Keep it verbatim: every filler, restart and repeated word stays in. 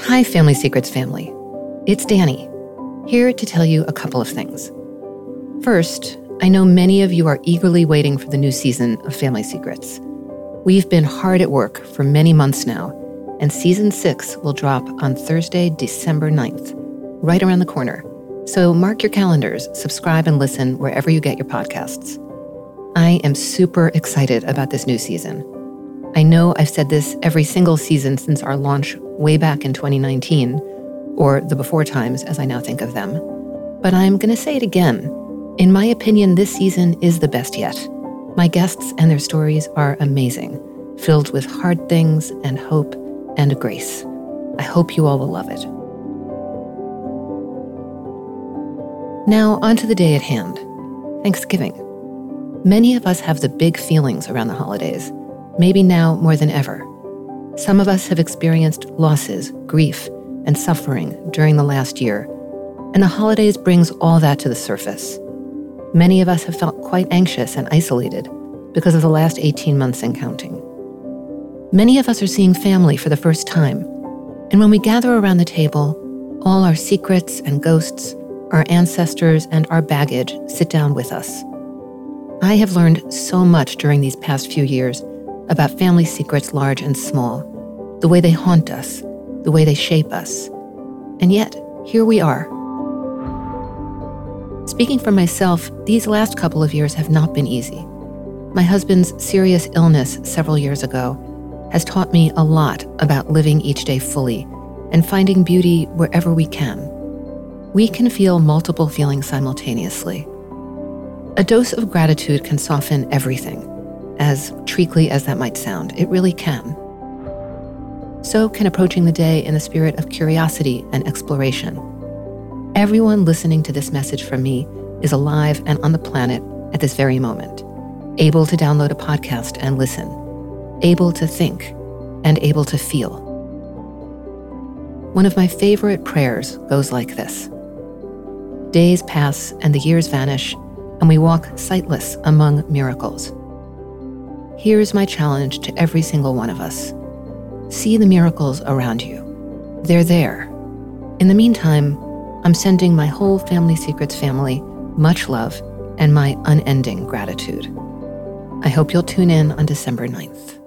Hi, Family Secrets family. It's Danny, here to tell you a couple of things. First, I know many of you are eagerly waiting for the new season of Family Secrets. We've been hard at work for many months now, and season six will drop on Thursday, December ninth, right around the corner. So mark your calendars, subscribe, and listen wherever you get your podcasts. I am super excited about this new season. I know I've said this every single season since our launch way back in twenty nineteen, or the before times as I now think of them. But I'm going to say it again. In my opinion, this season is the best yet. My guests and their stories are amazing, filled with hard things and hope and grace. I hope you all will love it. Now, on to the day at hand, Thanksgiving. Many of us have the big feelings around the holidays, maybe now more than ever. Some of us have experienced losses, grief, and suffering during the last year, and the holidays brings all that to the surface. Many of us have felt quite anxious and isolated because of the last eighteen months and counting. Many of us are seeing family for the first time, and when we gather around the table, all our secrets and ghosts, our ancestors, and our baggage sit down with us. I have learned so much during these past few years about family secrets large and small, the way they haunt us, the way they shape us. And yet, here we are. Speaking for myself, these last couple of years have not been easy. My husband's serious illness several years ago has taught me a lot about living each day fully and finding beauty wherever we can. We can feel multiple feelings simultaneously. A dose of gratitude can soften everything, as treacly as that might sound. It really can. So can approaching the day in the spirit of curiosity and exploration. Everyone listening to this message from me is alive and on the planet at this very moment, able to download a podcast and listen, able to think, and able to feel. One of my favorite prayers goes like this. Days pass and the years vanish, and we walk sightless among miracles. Here's my challenge to every single one of us. See the miracles around you. They're there. In the meantime, I'm sending my whole Family Secrets family much love and my unending gratitude. I hope you'll tune in on December ninth.